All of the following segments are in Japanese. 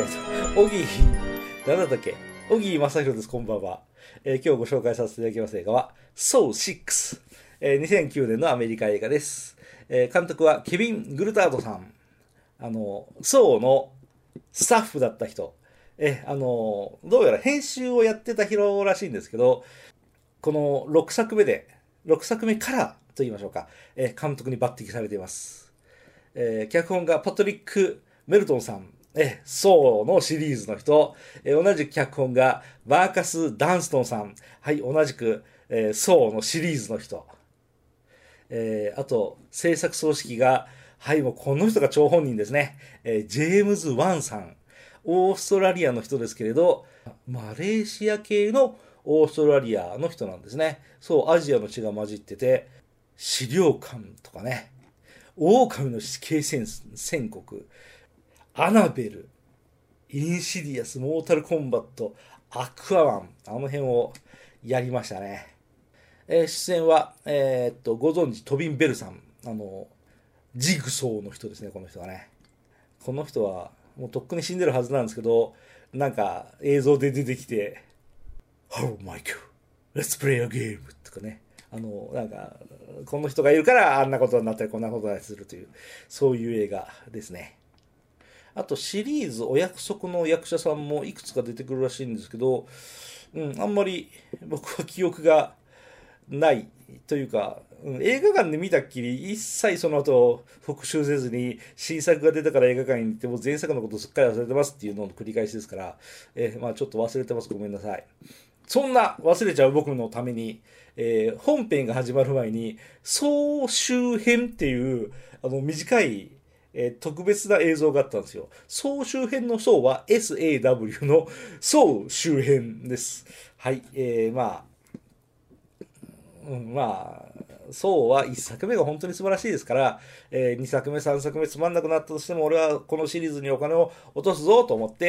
小木、なんだっけ、小木正弘です、こんばんは。今日ご紹介させていただきます映画は、ソー6。2009年のアメリカ映画です。監督はケビン・グルタードさん。ソーのスタッフだった人。どうやら編集をやってた人らしいんですけど、この6作目からと言いましょうか、監督に抜擢されています。脚本がパトリック・メルトンさん。ソーのシリーズの人。同じく脚本がバーカス・ダンストンさん。はい、同じく、ソーのシリーズの人。あと、制作総指揮が、はい、もうこの人が張本人ですね。ジェームズ・ワンさん。オーストラリアの人ですけれど、マレーシア系のオーストラリアの人なんですね。そう、アジアの血が混じってて、資料館とかね、狼の死刑宣告、アナベル、インシディアス、モータルコンバット、アクアマン、あの辺をやりましたね。出演は、ご存知、トビン・ベルさん。ジグソーの人ですね、この人はね。この人は、もうとっくに死んでるはずなんですけど、なんか映像で出てきて、Hello, Michael, let's play a game とかね。なんか、この人がいるからあんなことになったりこんなことにするという、そういう映画ですね。あとシリーズお約束の役者さんもいくつか出てくるらしいんですけど、あんまり僕は記憶がないというか、映画館で見たっきり一切その後復習せずに新作が出たから映画館に行っても前作のことすっかり忘れてますっていうのの繰り返しですから、まあちょっと忘れてます、ごめんなさい。そんな忘れちゃう僕のために、本編が始まる前に総集編っていう短い特別な映像があったんですよ。総集編の総は SAW の総集編です。はい。まあ、そうは1作目が本当に素晴らしいですから、2作目、3作目つまんなくなったとしても、俺はこのシリーズにお金を落とすぞと思って、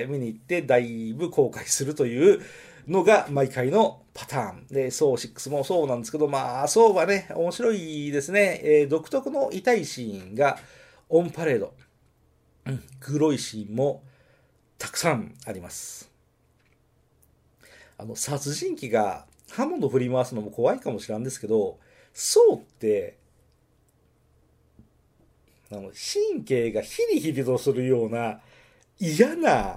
見に行ってだいぶ後悔するというのが毎回のパターン。で、ソー6もそうなんですけど、まあ、そうはね、面白いですね。独特の痛いシーンがオンパレード。黒いシーンもたくさんあります。殺人鬼が刃物振り回すのも怖いかもしれんですけど、そうって、神経がヒリヒリとするような嫌な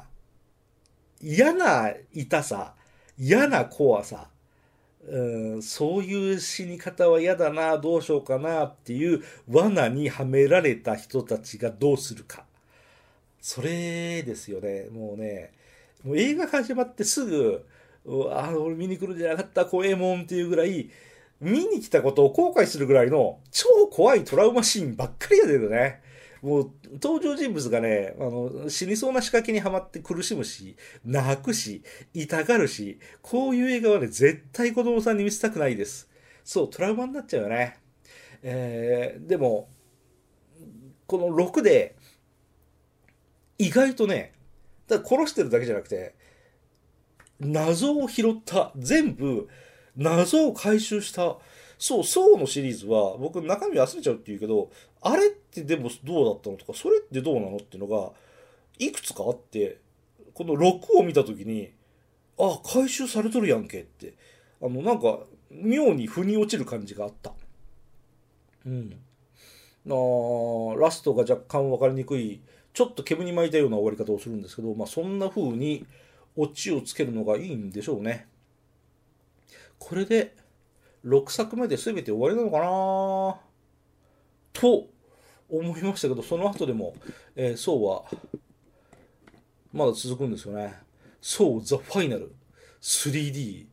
痛さ、嫌な怖さ、そういう死に方は嫌だな、どうしようかなっていう罠にはめられた人たちがどうするか。それですよね。もうね、もう映画始まってすぐ、俺見に来るんじゃなかった、怖えもんっていうぐらい、見に来たことを後悔するぐらいの超怖いトラウマシーンばっかりやでるね。もう登場人物がね、死にそうな仕掛けにはまって苦しむし、泣くし、痛がるし、こういう映画はね、絶対子供さんに見せたくないです。そう、トラウマになっちゃうよね。でも、この6で、意外とね、ただ殺してるだけじゃなくて、謎を拾った。全部、謎を回収した。そう、ソーのシリーズは、僕中身忘れちゃうって言うけど、あれってでもどうだったのとか、それってどうなのっていうのが、いくつかあって、この6を見たときに、あ、回収されとるやんけって。なんか、妙に腑に落ちる感じがあった。うん。ラストが若干分かりにくい、ちょっと煙に巻いたような終わり方をするんですけど、まあそんな風にオチをつけるのがいいんでしょうね。これで6作目で全て終わりなのかなと思いましたけど、その後でも、そうはまだ続くんですよね。そう、ザ・ファイナル 3D、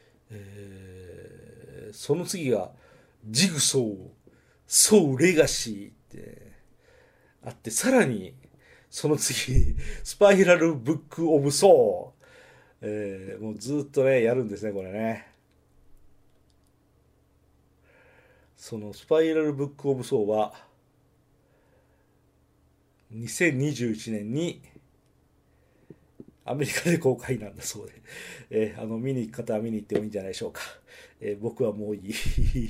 その次がジグソー、ソウレガシーってあって、さらにその次、スパイラルブックオブソー、もうずっとね、やるんですね、これね。そのスパイラルブックオブソーは、2021年にアメリカで公開なんだそうで、見に行く方は見に行ってもいいんじゃないでしょうか。僕はもういい。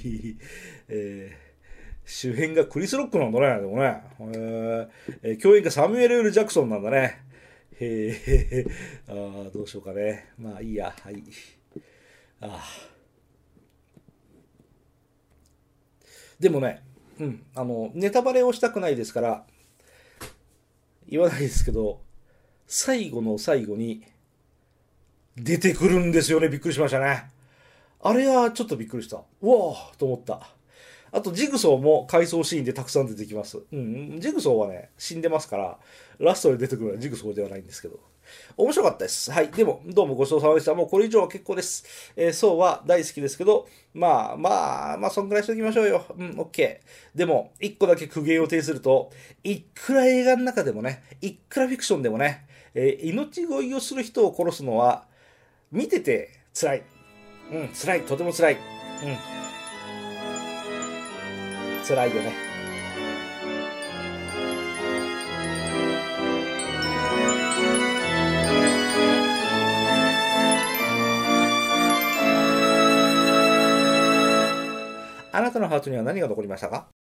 主演がクリス・ロックなんだね、でもね。共演がサミュエル・L・ジャクソンなんだね。 へえ、どうしようかね。まあいいや、はい。あでもね、ネタバレをしたくないですから、言わないですけど、最後の最後に出てくるんですよね。びっくりしましたね。あれはちょっとびっくりした。うわーと思った。あと、ジグソーも回想シーンでたくさん出てきます。ジグソーはね、死んでますから、ラストで出てくるのはジグソーではないんですけど。面白かったです。はい。でも、どうもごちそうさまでした。もうこれ以上は結構です。ソーは大好きですけど、そんぐらいしておきましょうよ。オッケー。でも、一個だけ苦言を呈すると、いくら映画の中でもね、いくらフィクションでもね、命乞いをする人を殺すのは、見てて辛い。辛い。とても辛い。辛いよね。あなたのハートには何が残りましたか？